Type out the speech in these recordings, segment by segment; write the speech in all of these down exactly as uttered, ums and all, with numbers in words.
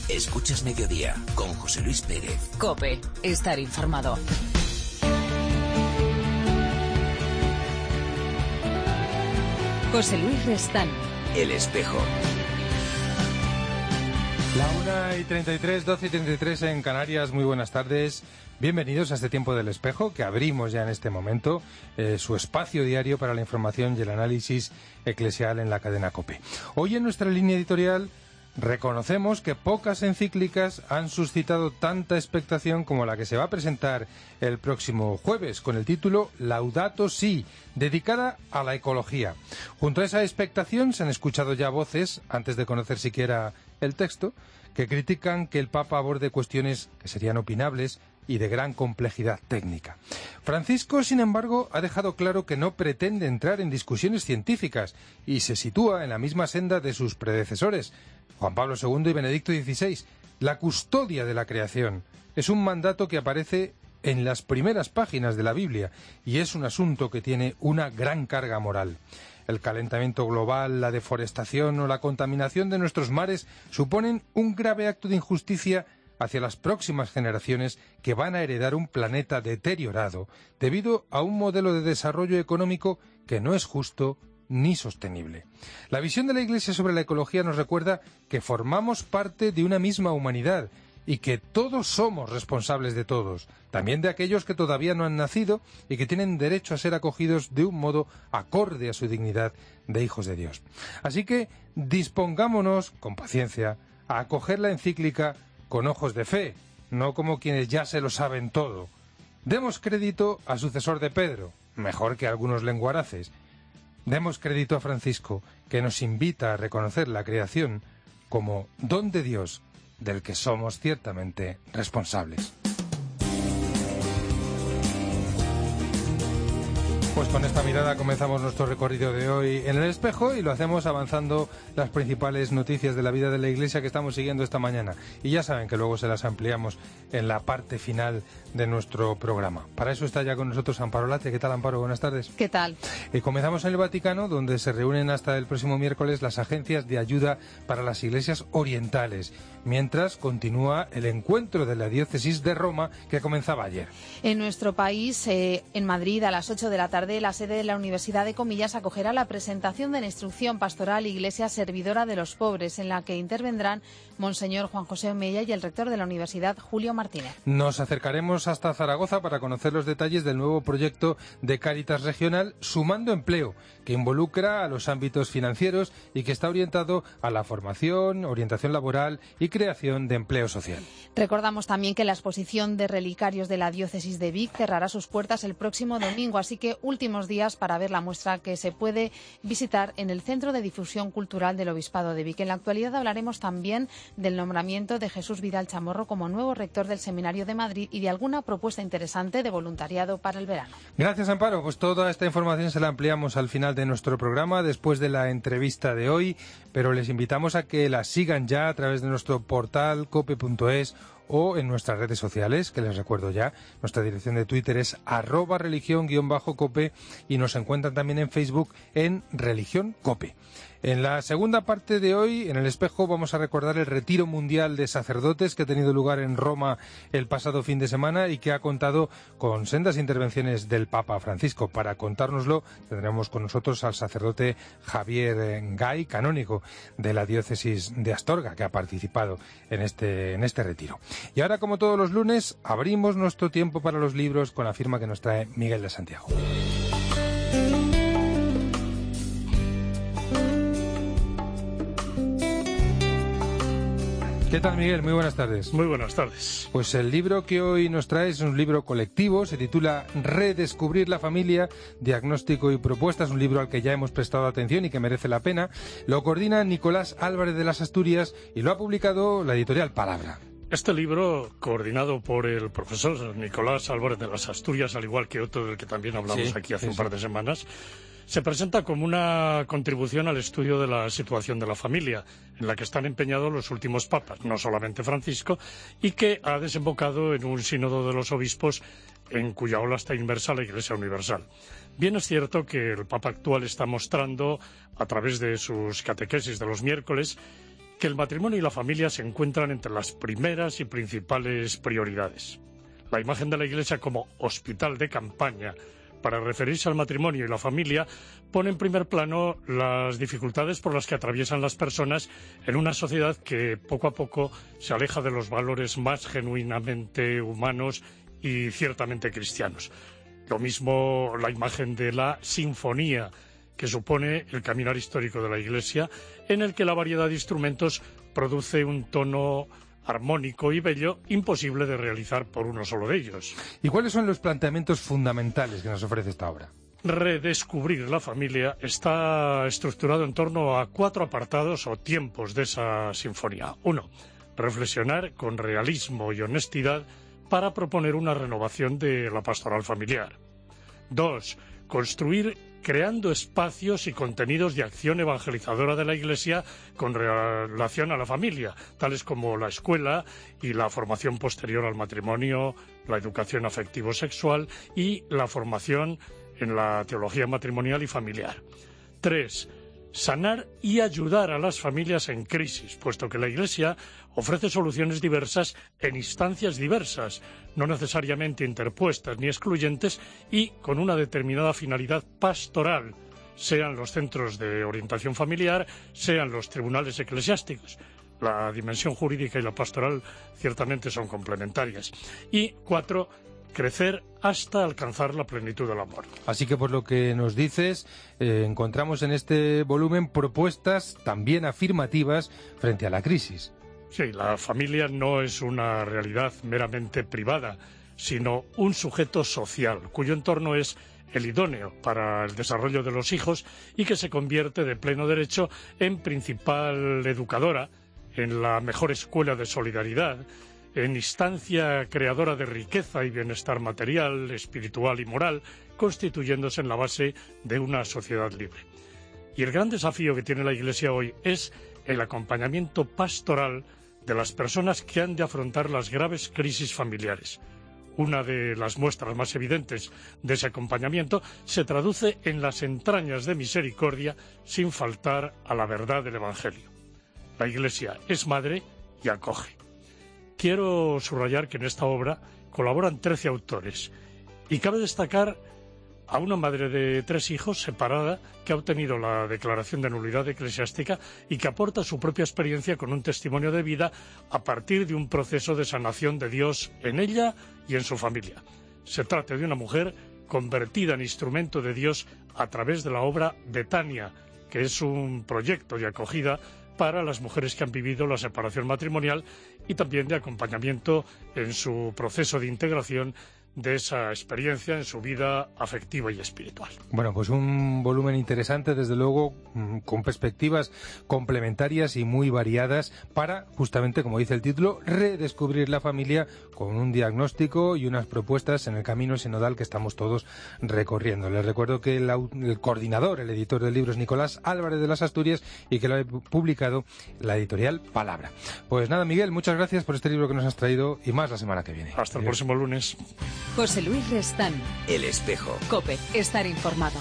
Escuchas Mediodía con José Luis Pérez. COPE. Estar informado. José Luis Restán. El Espejo. La una y treinta y tres, doce y treinta y tres en Canarias. Muy buenas tardes. Bienvenidos a este tiempo del Espejo, que abrimos ya en este momento, eh, su espacio diario para la información y el análisis eclesial en la cadena COPE. Hoy en nuestra línea editorial reconocemos que pocas encíclicas han suscitado tanta expectación como la que se va a presentar el próximo jueves, con el título Laudato Si, dedicada a la ecología. Junto a esa expectación se han escuchado ya voces, antes de conocer siquiera el texto, que critican que el Papa aborde cuestiones que serían opinables y de gran complejidad técnica. Francisco, sin embargo, ha dejado claro que no pretende entrar en discusiones científicas y se sitúa en la misma senda de sus predecesores, Juan Pablo segundo y Benedicto dieciséis. La custodia de la creación es un mandato que aparece en las primeras páginas de la Biblia y es un asunto que tiene una gran carga moral. El calentamiento global, la deforestación o la contaminación de nuestros mares suponen un grave acto de injusticia hacia las próximas generaciones que van a heredar un planeta deteriorado debido a un modelo de desarrollo económico que no es justo ni sostenible. La visión de la Iglesia sobre la ecología nos recuerda que formamos parte de una misma humanidad y que todos somos responsables de todos, también de aquellos que todavía no han nacido y que tienen derecho a ser acogidos de un modo acorde a su dignidad de hijos de Dios. Así que dispongámonos, con paciencia, a acoger la encíclica con ojos de fe, no como quienes ya se lo saben todo. Demos crédito al sucesor de Pedro, mejor que algunos lenguaraces. Demos crédito a Francisco, que nos invita a reconocer la creación como don de Dios, del que somos ciertamente responsables. Pues con esta mirada comenzamos nuestro recorrido de hoy en el Espejo y lo hacemos avanzando las principales noticias de la vida de la Iglesia que estamos siguiendo esta mañana. Y ya saben que luego se las ampliamos en la parte final de nuestro programa. Para eso está ya con nosotros Amparo Latre. ¿Qué tal, Amparo? Buenas tardes. ¿Qué tal? Y comenzamos en el Vaticano, donde se reúnen hasta el próximo miércoles las agencias de ayuda para las iglesias orientales, mientras continúa el encuentro de la diócesis de Roma que comenzaba ayer. En nuestro país, eh, en Madrid, a las ocho de la tarde, la sede de la Universidad de Comillas acogerá la presentación de la instrucción pastoral Iglesia Servidora de los Pobres, en la que intervendrán Monseñor Juan José Omeya y el rector de la Universidad, Julio Martínez. Nos acercaremos hasta Zaragoza para conocer los detalles del nuevo proyecto de Cáritas Regional Sumando Empleo, que involucra a los ámbitos financieros y que está orientado a la formación, orientación laboral y creación de empleo social. Recordamos también que la exposición de relicarios de la diócesis de Vic cerrará sus puertas el próximo domingo, así que últimos días para ver la muestra que se puede visitar en el Centro de Difusión Cultural del Obispado de Vic. En la actualidad hablaremos también del nombramiento de Jesús Vidal Chamorro como nuevo rector del Seminario de Madrid y de alguna propuesta interesante de voluntariado para el verano. Gracias, Amparo. Pues toda esta información se la ampliamos al final de nuestro programa, después de la entrevista de hoy, pero les invitamos a que la sigan ya a través de nuestro portal cope punto es o en nuestras redes sociales, que les recuerdo ya, nuestra dirección de Twitter es arroba religión guión bajo cope y nos encuentran también en Facebook en Religión Cope. En la segunda parte de hoy, en el Espejo, vamos a recordar el retiro mundial de sacerdotes que ha tenido lugar en Roma el pasado fin de semana y que ha contado con sendas intervenciones del Papa Francisco. Para contárnoslo, tendremos con nosotros al sacerdote Javier Gay, canónigo de la diócesis de Astorga, que ha participado en este, en este retiro. Y ahora, como todos los lunes, abrimos nuestro tiempo para los libros con la firma que nos trae Miguel de Santiago. ¿Qué tal, Miguel? Muy buenas tardes. Muy buenas tardes. Pues el libro que hoy nos traes es un libro colectivo, se titula Redescubrir la familia, diagnóstico y propuestas, un libro al que ya hemos prestado atención y que merece la pena. Lo coordina Nicolás Álvarez de las Asturias y lo ha publicado la editorial Palabra. Este libro, coordinado por el profesor Nicolás Álvarez de las Asturias, al igual que otro del que también hablamos sí, aquí hace sí, un par de semanas, se presenta como una contribución al estudio de la situación de la familia, en la que están empeñados los últimos papas, no solamente Francisco, y que ha desembocado en un sínodo de los obispos en cuya ola está inmersa la Iglesia Universal. Bien es cierto que el Papa actual está mostrando, a través de sus catequesis de los miércoles, que el matrimonio y la familia se encuentran entre las primeras y principales prioridades. La imagen de la Iglesia como hospital de campaña para referirse al matrimonio y la familia pone en primer plano las dificultades por las que atraviesan las personas en una sociedad que poco a poco se aleja de los valores más genuinamente humanos y ciertamente cristianos. Lo mismo la imagen de la sinfonía que supone el caminar histórico de la Iglesia, en el que la variedad de instrumentos produce un tono armónico y bello, imposible de realizar por uno solo de ellos. ¿Y cuáles son los planteamientos fundamentales que nos ofrece esta obra? Redescubrir la familia está estructurado en torno a cuatro apartados o tiempos de esa sinfonía. Uno, reflexionar con realismo y honestidad para proponer una renovación de la pastoral familiar. Dos, construir creando espacios y contenidos de acción evangelizadora de la Iglesia con relación a la familia, tales como la escuela y la formación posterior al matrimonio, la educación afectivo-sexual y la formación en la teología matrimonial y familiar. Tres, sanar y ayudar a las familias en crisis, puesto que la Iglesia ofrece soluciones diversas en instancias diversas, no necesariamente interpuestas ni excluyentes, y con una determinada finalidad pastoral, sean los centros de orientación familiar, sean los tribunales eclesiásticos. La dimensión jurídica y la pastoral ciertamente son complementarias. Y cuatro, crecer hasta alcanzar la plenitud del amor. Así que por lo que nos dices, eh, encontramos en este volumen propuestas también afirmativas frente a la crisis. Sí, la familia no es una realidad meramente privada, sino un sujeto social, cuyo entorno es el idóneo para el desarrollo de los hijos y que se convierte de pleno derecho en principal educadora, en la mejor escuela de solidaridad, en instancia creadora de riqueza y bienestar material, espiritual y moral, constituyéndose en la base de una sociedad libre. Y el gran desafío que tiene la Iglesia hoy es el acompañamiento pastoral de las personas que han de afrontar las graves crisis familiares. Una de las muestras más evidentes de ese acompañamiento se traduce en las entrañas de misericordia sin faltar a la verdad del Evangelio. La Iglesia es madre y acoge. Quiero subrayar que en esta obra colaboran trece autores y cabe destacar a una madre de tres hijos separada que ha obtenido la declaración de nulidad eclesiástica y que aporta su propia experiencia con un testimonio de vida a partir de un proceso de sanación de Dios en ella y en su familia. Se trata de una mujer convertida en instrumento de Dios a través de la obra Betania, que es un proyecto de acogida para las mujeres que han vivido la separación matrimonial y también de acompañamiento en su proceso de integración de esa experiencia en su vida afectiva y espiritual. Bueno, pues un volumen interesante, desde luego, con perspectivas complementarias y muy variadas para, justamente, como dice el título, redescubrir la familia con un diagnóstico y unas propuestas en el camino sinodal que estamos todos recorriendo. Les recuerdo que el, el coordinador, el editor del libro es Nicolás Álvarez de las Asturias y que lo ha publicado la editorial Palabra. Pues nada, Miguel, muchas gracias por este libro que nos has traído y más la semana que viene. Hasta el Miguel. próximo lunes. José Luis Restán. El Espejo. COPE. Estar informado.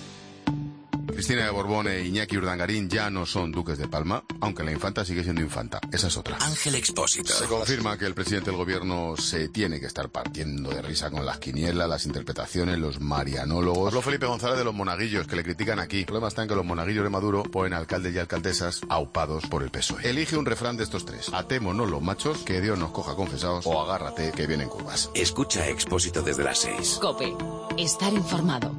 Cristina de Borbón e Iñaki Urdangarín ya no son duques de Palma, aunque la infanta sigue siendo infanta. Esa es otra. Ángel Expósito. Se confirma que el presidente del gobierno se tiene que estar partiendo de risa con las quinielas, las interpretaciones, los marianólogos. Habló Felipe González de los monaguillos, que le critican aquí. El problema está en que los monaguillos de Maduro ponen alcaldes y alcaldesas aupados por el P S O E. Elige un refrán de estos tres. Atémonos los machos, que Dios nos coja confesados, o agárrate, que vienen curvas. Escucha Expósito desde las seis. COPE. Estar informado.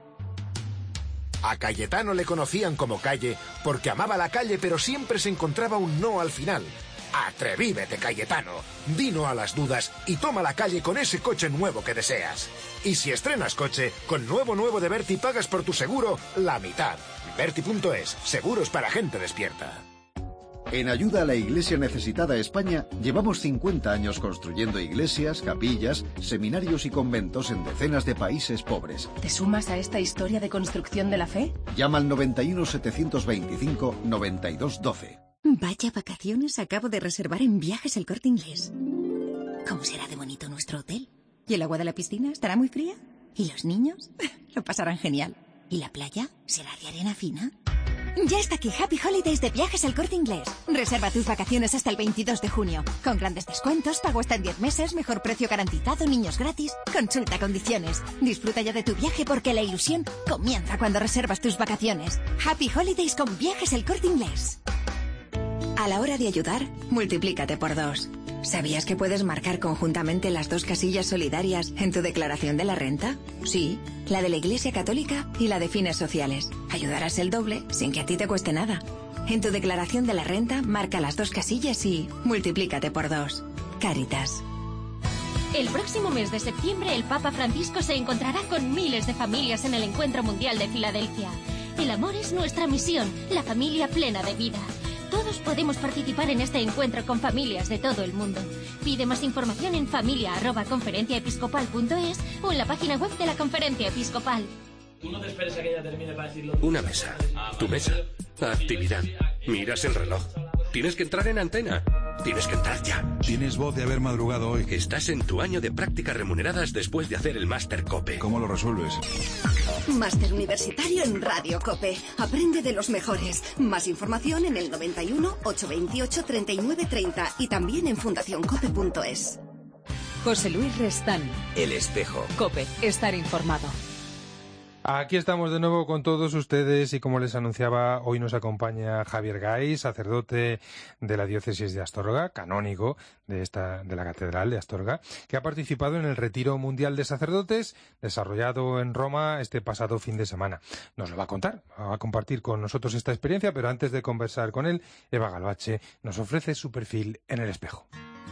A Cayetano le conocían como Calle porque amaba la calle, pero siempre se encontraba un no al final. Atrevívete, Cayetano. Di no a las dudas y toma la calle con ese coche nuevo que deseas. Y si estrenas coche, con nuevo nuevo de Berti pagas por tu seguro la mitad. Berti punto es, seguros para gente despierta. En Ayuda a la Iglesia Necesitada España, llevamos cincuenta años construyendo iglesias, capillas, seminarios y conventos en decenas de países pobres. ¿Te sumas a esta historia de construcción de la fe? Llama al noventa y uno, setecientos veinticinco, noventa y dos, doce. Vaya vacaciones acabo de reservar en Viajes El Corte Inglés. ¿Cómo será de bonito nuestro hotel? ¿Y el agua de la piscina estará muy fría? ¿Y los niños? Lo pasarán genial. ¿Y la playa será de arena fina? Ya está aquí Happy Holidays de Viajes El Corte Inglés. Reserva tus vacaciones hasta el veintidós de junio. Con grandes descuentos, pago hasta en diez meses, mejor precio garantizado, niños gratis. Consulta condiciones. Disfruta ya de tu viaje porque la ilusión comienza cuando reservas tus vacaciones. Happy Holidays con Viajes El Corte Inglés. A la hora de ayudar, multiplícate por dos. ¿Sabías que puedes marcar conjuntamente las dos casillas solidarias en tu declaración de la renta? Sí, la de la Iglesia Católica y la de fines sociales. Ayudarás el doble sin que a ti te cueste nada. En tu declaración de la renta, marca las dos casillas y multiplícate por dos. Cáritas. El próximo mes de septiembre, el Papa Francisco se encontrará con miles de familias en el Encuentro Mundial de Filadelfia. El amor es nuestra misión, la familia plena de vida. Todos podemos participar en este encuentro con familias de todo el mundo. Pide más información en familia arroba conferencia episcopal punto es o en la página web de la Conferencia Episcopal. Tú no te esperes a que ella termine para decirlo. Una mesa. Tu mesa. Actividad. Miras el reloj. Tienes que entrar en antena. Tienes que entrar ya. Tienes voz de haber madrugado hoy. Estás en tu año de prácticas remuneradas después de hacer el Máster COPE. ¿Cómo lo resuelves? Máster universitario en Radio COPE. Aprende de los mejores. Más información en el noventa y uno, ochocientos veintiocho, treinta y nueve treinta y también en fundación cope punto es. José Luis Restán. El Espejo. COPE. Estar informado. Aquí estamos de nuevo con todos ustedes y como les anunciaba, hoy nos acompaña Javier Gay, sacerdote de la diócesis de Astorga, canónigo de esta de la catedral de Astorga, que ha participado en el Retiro Mundial de Sacerdotes desarrollado en Roma este pasado fin de semana. Nos lo va a contar, va a compartir con nosotros esta experiencia, pero antes de conversar con él, Eva Galvache nos ofrece su perfil en El Espejo.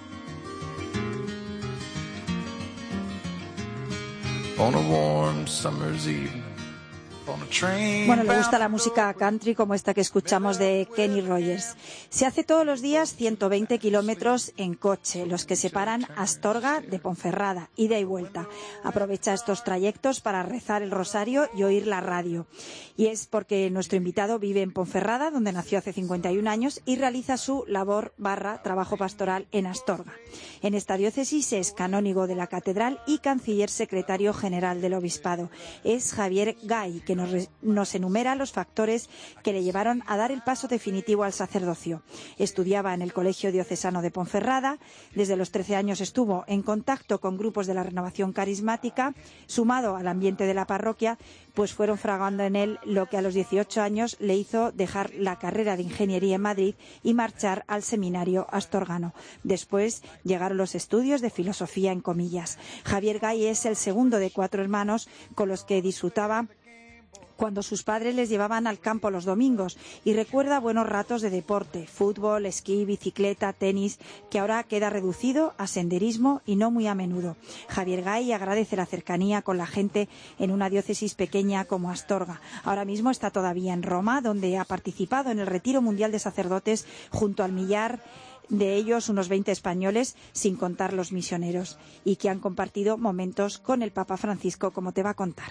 On a warm summer's evening, on a train. Bueno, le gusta la música country como esta que escuchamos de Kenny Rogers. Se hace todos los días ciento veinte kilómetros en coche, los que separan Astorga de Ponferrada, ida y vuelta. Aprovecha estos trayectos para rezar el rosario y oír la radio. Y es porque nuestro invitado vive en Ponferrada, donde nació hace cincuenta y un años, y realiza su labor barra trabajo pastoral en Astorga. En esta diócesis es canónigo de la catedral y canciller secretario general del obispado. Es Javier Gay, que nos, nos enumera los factores que le llevaron a dar el paso definitivo al sacerdocio. Estudiaba en el Colegio Diocesano de Ponferrada. Desde los trece años estuvo en contacto con grupos de la Renovación Carismática. Sumado al ambiente de la parroquia, pues fueron fragando en él lo que a los dieciocho años le hizo dejar la carrera de ingeniería en Madrid y marchar al seminario astorgano. Después llegaron los estudios de filosofía en comillas. Javier Gay es el segundo de cuatro hermanos con los que disfrutaba cuando sus padres les llevaban al campo los domingos y recuerda buenos ratos de deporte, fútbol, esquí, bicicleta, tenis, que ahora queda reducido a senderismo y no muy a menudo. Javier Gay agradece la cercanía con la gente en una diócesis pequeña como Astorga. Ahora mismo está todavía en Roma, donde ha participado en el Retiro Mundial de Sacerdotes junto al millar de ellos unos veinte españoles, sin contar los misioneros, y que han compartido momentos con el Papa Francisco, como te va a contar.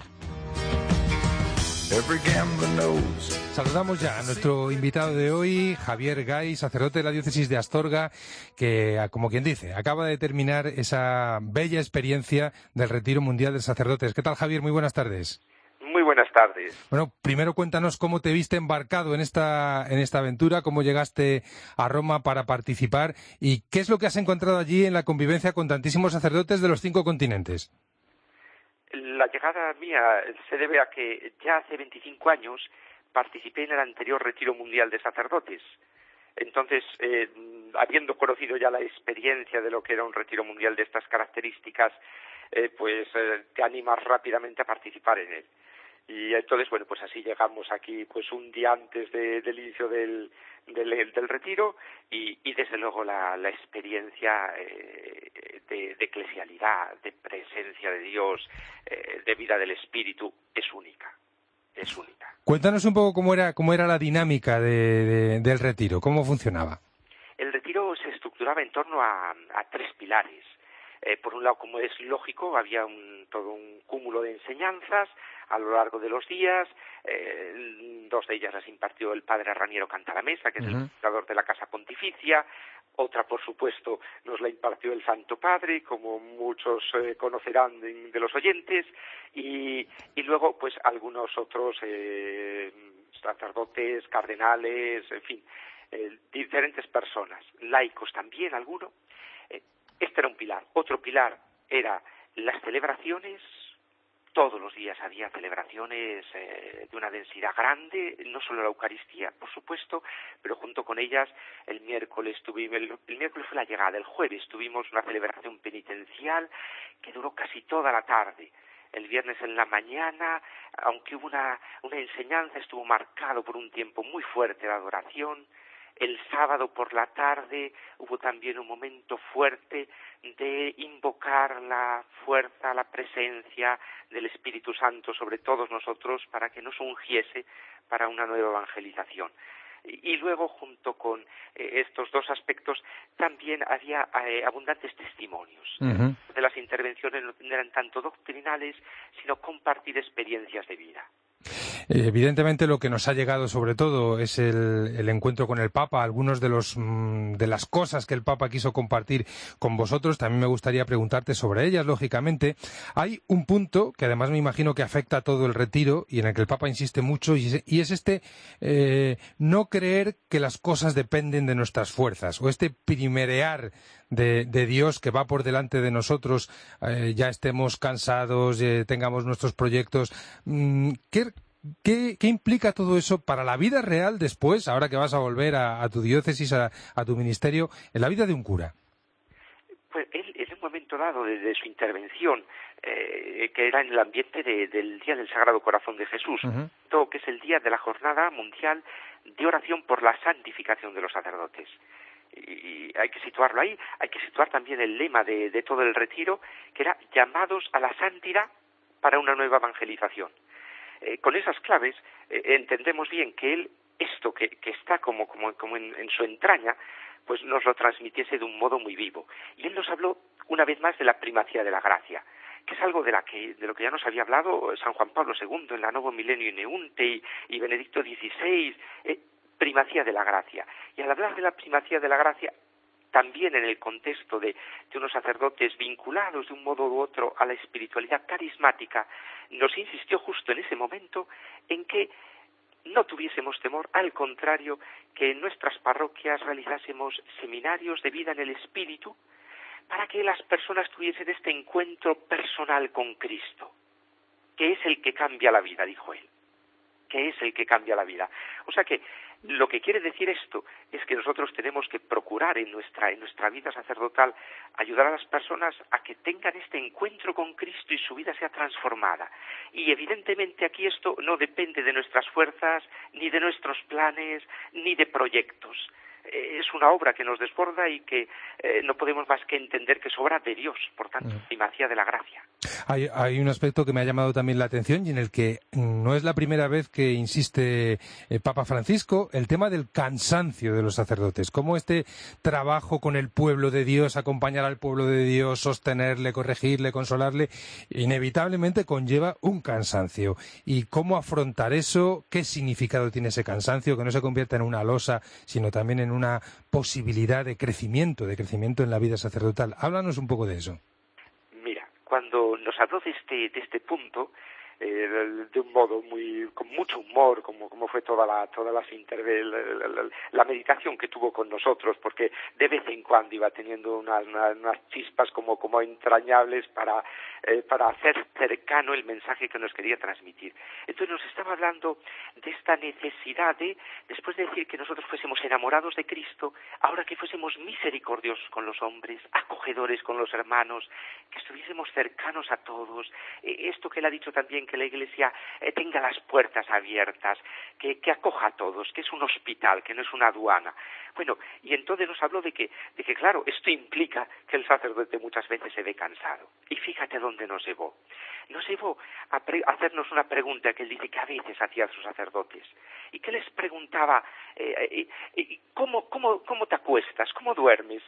Saludamos ya a nuestro invitado de hoy, Javier Gay, sacerdote de la diócesis de Astorga, que, como quien dice, acaba de terminar esa bella experiencia del Retiro Mundial de Sacerdotes. ¿Qué tal, Javier? Muy buenas tardes. Muy buenas tardes. Bueno, primero cuéntanos cómo te viste embarcado en esta en esta aventura, cómo llegaste a Roma para participar y qué es lo que has encontrado allí en la convivencia con tantísimos sacerdotes de los cinco continentes. La llegada mía se debe a que ya hace veinticinco años participé en el anterior Retiro Mundial de Sacerdotes. Entonces, eh, habiendo conocido ya la experiencia de lo que era un Retiro Mundial de estas características, eh, pues eh, te animas rápidamente a participar en él. Y entonces, bueno, pues así llegamos aquí pues un día antes de, del inicio del, del, del retiro y, y desde luego la, la experiencia eh, de, de eclesialidad, de presencia de Dios, eh, de vida del Espíritu es única, es única. Cuéntanos un poco cómo era, cómo era la dinámica de, de, del retiro, cómo funcionaba. El retiro se estructuraba en torno a, a tres pilares. Eh, por un lado, como es lógico, había un, todo un cúmulo de enseñanzas a lo largo de los días. Eh, dos de ellas las impartió el padre Raniero Cantalamessa, que es uh-huh. el fundador de la Casa Pontificia. Otra, por supuesto, nos la impartió el Santo Padre, como muchos eh, conocerán de, de los oyentes. Y, y luego, pues, algunos otros eh, sacerdotes, cardenales, en fin, eh, diferentes personas, laicos también, alguno. Eh, este era un pilar. Otro pilar era las celebraciones. Todos los días había celebraciones eh, de una densidad grande, no solo la Eucaristía, por supuesto, pero junto con ellas el miércoles tuvimos, el, el miércoles fue la llegada, el jueves tuvimos una celebración penitencial que duró casi toda la tarde. El viernes en la mañana, aunque hubo una, una enseñanza, estuvo marcado por un tiempo muy fuerte de adoración. El sábado por la tarde hubo también un momento fuerte de invocar la fuerza, la presencia del Espíritu Santo sobre todos nosotros para que nos ungiese para una nueva evangelización. Y luego, junto con eh, estos dos aspectos, también había eh, abundantes testimonios. Uh-huh. De las intervenciones no eran tanto doctrinales, sino compartir experiencias de vida. Evidentemente lo que nos ha llegado sobre todo es el, el encuentro con el Papa, algunos de los de las cosas que el Papa quiso compartir con vosotros. También me gustaría preguntarte sobre ellas, lógicamente. Hay un punto que además me imagino que afecta a todo el retiro y en el que el Papa insiste mucho, y es, y es este eh, no creer que las cosas dependen de nuestras fuerzas, o este primerear de, de Dios que va por delante de nosotros, eh, ya estemos cansados, eh, tengamos nuestros proyectos. ¿Qué ¿Qué, ¿Qué implica todo eso para la vida real después, ahora que vas a volver a, a tu diócesis, a, a tu ministerio, en la vida de un cura? Pues él, en un momento dado de, de su intervención, eh, que era en el ambiente de, del Día del Sagrado Corazón de Jesús, uh-huh. todo que es el día de la Jornada Mundial de Oración por la Santificación de los Sacerdotes. Y hay que situarlo ahí, hay que situar también el lema de, de todo el retiro, que era llamados a la santidad para una nueva evangelización. Eh, con esas claves eh, entendemos bien que él, esto que, que está como, como, como en, en su entraña, pues nos lo transmitiese de un modo muy vivo. Y él nos habló una vez más de la primacía de la gracia, que es algo de, la que, de lo que ya nos había hablado San Juan Pablo segundo en la Novo Milenio Ineunte y, y Benedicto dieciséis, eh, primacía de la gracia. Y al hablar de la primacía de la gracia, también en el contexto de, de unos sacerdotes vinculados de un modo u otro a la espiritualidad carismática, nos insistió justo en ese momento en que no tuviésemos temor, al contrario, que en nuestras parroquias realizásemos seminarios de vida en el Espíritu para que las personas tuviesen este encuentro personal con Cristo, que es el que cambia la vida, dijo él, que es el que cambia la vida. O sea que lo que quiere decir esto es que nosotros tenemos que procurar en nuestra, en nuestra vida sacerdotal ayudar a las personas a que tengan este encuentro con Cristo y su vida sea transformada. Y evidentemente aquí esto no depende de nuestras fuerzas, ni de nuestros planes, ni de proyectos. Es una obra que nos desborda y que eh, no podemos más que entender que es obra de Dios, por tanto, primacía de la gracia. Hay, hay un aspecto que me ha llamado también la atención y en el que no es la primera vez que insiste el Papa Francisco, el tema del cansancio de los sacerdotes, cómo este trabajo con el pueblo de Dios, acompañar al pueblo de Dios, sostenerle, corregirle, consolarle, inevitablemente conlleva un cansancio. Y cómo afrontar eso, qué significado tiene ese cansancio, que no se convierta en una losa, sino también en una posibilidad de crecimiento, de crecimiento en la vida sacerdotal. Háblanos un poco de eso. Mira, cuando nos habló de este, de este punto, eh, de un modo muy, con mucho humor, como, como fue toda la, todas las interve, la, la, la meditación que tuvo con nosotros, porque de vez en cuando iba teniendo unas, unas, unas chispas como, como entrañables para, eh, para hacer cercano el mensaje que nos quería transmitir. Entonces nos estaba hablando de esta necesidad de, después de decir que nosotros fuésemos enamorados de Cristo, ahora que fuésemos misericordiosos con los hombres, acogedores con los hermanos, que estuviésemos cercanos a todos, eh, esto que él ha dicho también, que la Iglesia eh, tenga las puertas abiertas, que, que acoja a todos, que es un hospital, que no es una aduana. Bueno, y entonces nos habló de que, de que claro, esto implica que el sacerdote muchas veces se ve cansado. Y fíjate dónde nos llevó. Nos llevó a, pre- a hacernos una pregunta que él dice que a veces hacía a sus sacerdotes. Y que les preguntaba, eh, eh, ¿cómo, cómo, ¿cómo te acuestas? ¿Cómo duermes?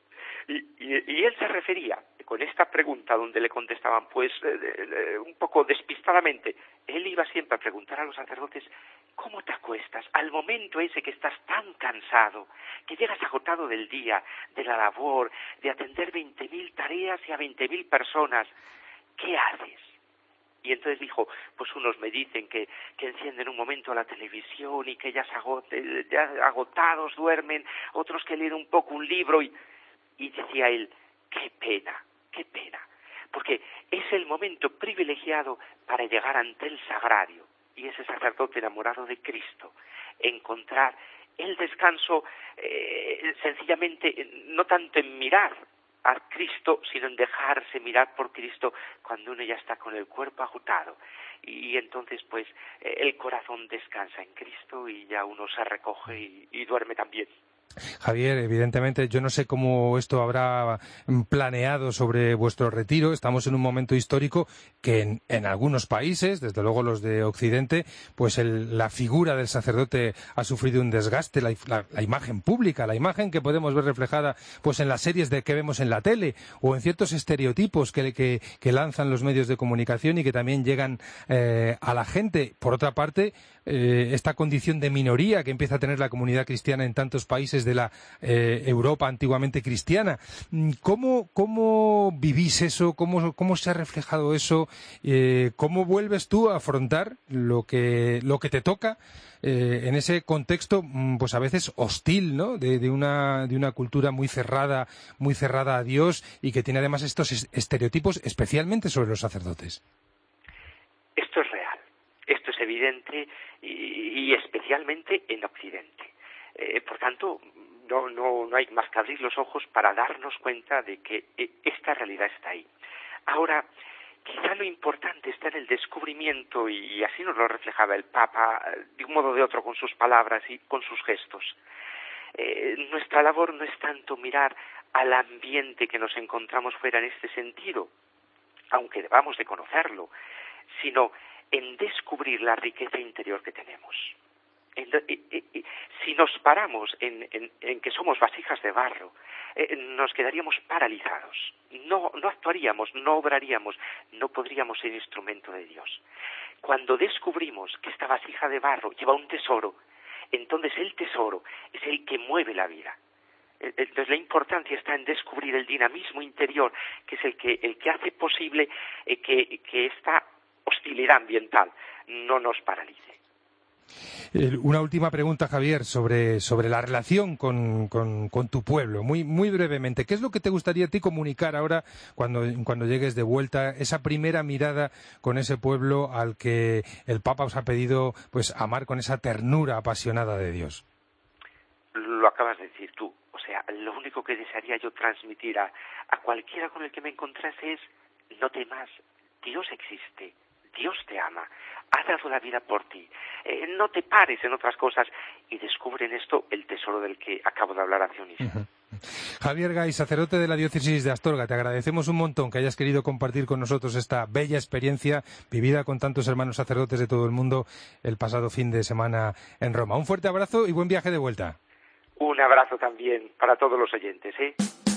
Y, y, y él se refería, con esta pregunta donde le contestaban, pues eh, eh, un poco despistadamente, él iba siempre a preguntar a los sacerdotes, ¿cómo te acuestas? Al momento ese que estás tan cansado, que llegas agotado del día, de la labor, de atender veinte mil tareas y a veinte mil personas, ¿qué haces? Y entonces dijo, pues unos me dicen que, que encienden un momento la televisión y que ya, se agote, ya agotados duermen, otros que leen un poco un libro y, y decía él, qué pena, qué pena, porque es el momento privilegiado para llegar ante el sagrario y ese sacerdote enamorado de Cristo, encontrar el descanso eh, sencillamente no tanto en mirar a Cristo, sino en dejarse mirar por Cristo cuando uno ya está con el cuerpo agotado. Y entonces, pues, eh, el corazón descansa en Cristo y ya uno se recoge y, y duerme también. Javier, evidentemente yo no sé cómo esto habrá planeado sobre vuestro retiro. Estamos en un momento histórico que en, en algunos países, desde luego los de Occidente, pues el, la figura del sacerdote ha sufrido un desgaste, la, la, la imagen pública, la imagen que podemos ver reflejada pues en las series de que vemos en la tele o en ciertos estereotipos que, que, que lanzan los medios de comunicación y que también llegan eh, a la gente. Por otra parte, eh, esta condición de minoría que empieza a tener la comunidad cristiana en tantos países de la eh, Europa antiguamente cristiana. ¿Cómo, cómo vivís eso? ¿Cómo, cómo se ha reflejado eso? Eh, ¿Cómo vuelves tú a afrontar lo que, lo que te toca eh, en ese contexto, pues a veces hostil, ¿no? De, de, una, de una cultura muy cerrada, muy cerrada a Dios y que tiene además estos estereotipos, especialmente sobre los sacerdotes? Esto es real, esto es evidente y, y especialmente en Occidente. Eh, por tanto, no, no, no hay más que abrir los ojos para darnos cuenta de que eh, esta realidad está ahí. Ahora, quizá lo importante está en el descubrimiento, y, y así nos lo reflejaba el Papa, de un modo o de otro, con sus palabras y con sus gestos. Eh, nuestra labor no es tanto mirar al ambiente que nos encontramos fuera en este sentido, aunque debamos de conocerlo, sino en descubrir la riqueza interior que tenemos. Si nos paramos en, en, en que somos vasijas de barro, eh, nos quedaríamos paralizados, no, no actuaríamos, no obraríamos, no podríamos ser instrumento de Dios. Cuando descubrimos que esta vasija de barro lleva un tesoro, entonces el tesoro es el que mueve la vida. Entonces la importancia está en descubrir el dinamismo interior, que es el que, el que hace posible eh, que, que esta hostilidad ambiental no nos paralice. Una última pregunta, Javier, sobre, sobre la relación con, con, con tu pueblo, muy, muy brevemente. ¿Qué es lo que te gustaría a ti comunicar ahora cuando, cuando llegues de vuelta, esa primera mirada con ese pueblo al que el Papa os ha pedido pues amar con esa ternura apasionada de Dios? Lo acabas de decir tú. O sea, lo único que desearía yo transmitir a, a cualquiera con el que me encontrase es: no temas, Dios existe, Dios te ama, ha dado la vida por ti. Eh, no te pares en otras cosas y descubre en esto el tesoro del que acabo de hablar hace un instante. Uh-huh. Javier Gay, sacerdote de la diócesis de Astorga, te agradecemos un montón que hayas querido compartir con nosotros esta bella experiencia vivida con tantos hermanos sacerdotes de todo el mundo el pasado fin de semana en Roma. Un fuerte abrazo y buen viaje de vuelta. Un abrazo también para todos los oyentes, ¿eh?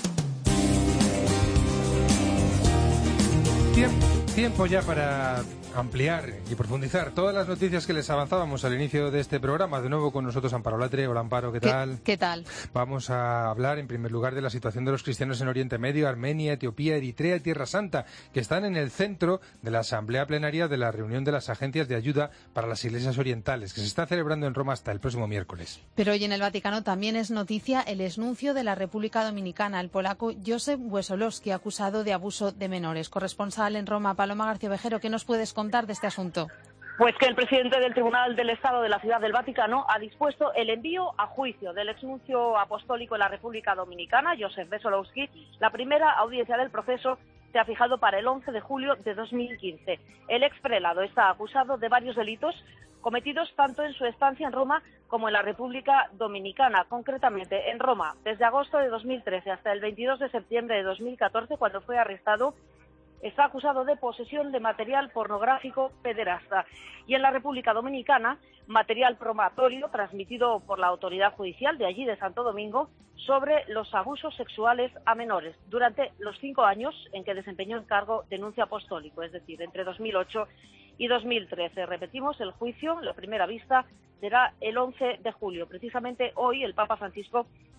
Tiempo, tiempo ya para ampliar y profundizar todas las noticias que les avanzábamos al inicio de este programa. De nuevo con nosotros Amparo Latre. Hola, Amparo, ¿qué tal? ¿Qué, qué tal? Vamos a hablar en primer lugar de la situación de los cristianos en Oriente Medio, Armenia, Etiopía, Eritrea y Tierra Santa, que están en el centro de la asamblea plenaria de la reunión de las agencias de ayuda para las iglesias orientales, que se está celebrando en Roma hasta el próximo miércoles. Pero hoy en el Vaticano también es noticia el exnuncio de la República Dominicana, el polaco Józef Wesolowski, acusado de abuso de menores. Corresponsal en Roma, Paloma García Ovejero, ¿qué nos puedes contar de este asunto? Pues que el presidente del Tribunal del Estado de la Ciudad del Vaticano ha dispuesto el envío a juicio del exnuncio apostólico en la República Dominicana, Józef Wesolowski. La primera audiencia del proceso se ha fijado para el once de julio de dos mil quince. El exprelado está acusado de varios delitos cometidos tanto en su estancia en Roma como en la República Dominicana. Concretamente, en Roma, desde agosto de dos mil trece hasta el veintidós de septiembre de dos mil catorce, cuando fue arrestado, está acusado de posesión de material pornográfico pederasta. Y en la República Dominicana, material probatorio transmitido por la autoridad judicial de allí, de Santo Domingo, sobre los abusos sexuales a menores durante los cinco años en que desempeñó el cargo de nuncio apostólico, es decir, entre dos mil ocho y dos mil trece. Repetimos, el juicio, la primera vista, será el once de julio. Precisamente hoy el Papa Francisco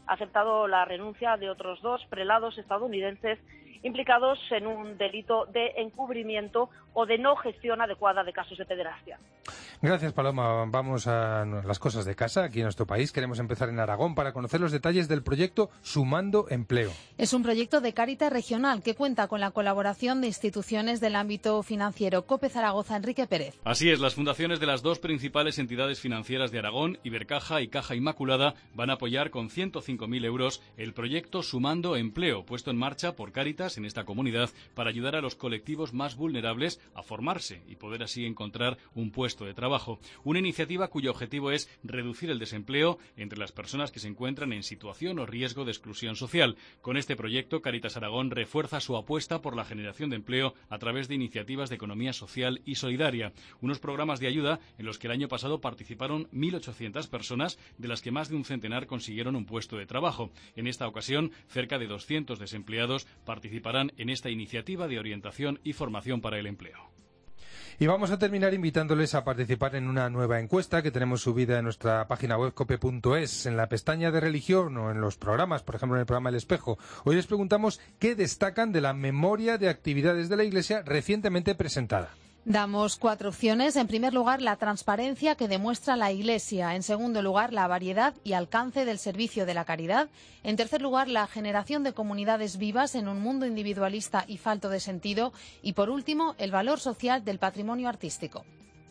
ha aceptado la renuncia de otros dos prelados estadounidenses implicados en un delito de encubrimiento o de no gestión adecuada de casos de pederastia. Gracias, Paloma. Vamos a las cosas de casa aquí en nuestro país. Queremos empezar en Aragón para conocer los detalles del proyecto Sumando Empleo. Es un proyecto de Cáritas regional que cuenta con la colaboración de instituciones del ámbito financiero. COPE Zaragoza, Enrique Pérez. Así es, las fundaciones de las dos principales entidades financieras de Aragón, Ibercaja y Caja Inmaculada, van a apoyar con ciento cinco mil euros el proyecto Sumando Empleo, puesto en marcha por Cáritas en esta comunidad para ayudar a los colectivos más vulnerables a formarse y poder así encontrar un puesto de trabajo. Una iniciativa cuyo objetivo es reducir el desempleo entre las personas que se encuentran en situación o riesgo de exclusión social. Con este proyecto, Cáritas Aragón refuerza su apuesta por la generación de empleo a través de iniciativas de economía social y solidaria. Unos programas de ayuda en los que el año pasado participaron mil ochocientas personas, de las que más de un centenar consiguieron un puesto de trabajo. En esta ocasión, cerca de doscientos desempleados participarán en esta iniciativa de orientación y formación para el empleo. Y vamos a terminar invitándoles a participar en una nueva encuesta que tenemos subida en nuestra página web cope punto es, en la pestaña de religión o en los programas, por ejemplo en el programa El Espejo. Hoy les preguntamos qué destacan de la memoria de actividades de la Iglesia recientemente presentada. Damos cuatro opciones. En primer lugar, la transparencia que demuestra la Iglesia. En segundo lugar, la variedad y alcance del servicio de la caridad. En tercer lugar, la generación de comunidades vivas en un mundo individualista y falto de sentido. Y por último, el valor social del patrimonio artístico.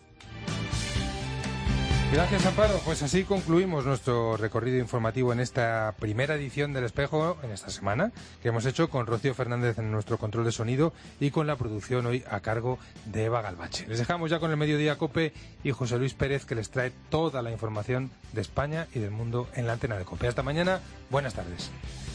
Gracias, Amparo. Pues así concluimos nuestro recorrido informativo en esta primera edición del Espejo, en esta semana, que hemos hecho con Rocío Fernández en nuestro control de sonido y con la producción hoy a cargo de Eva Galvache. Les dejamos ya con el Mediodía COPE y José Luis Pérez, que les trae toda la información de España y del mundo en la antena de COPE. Hasta mañana. Buenas tardes.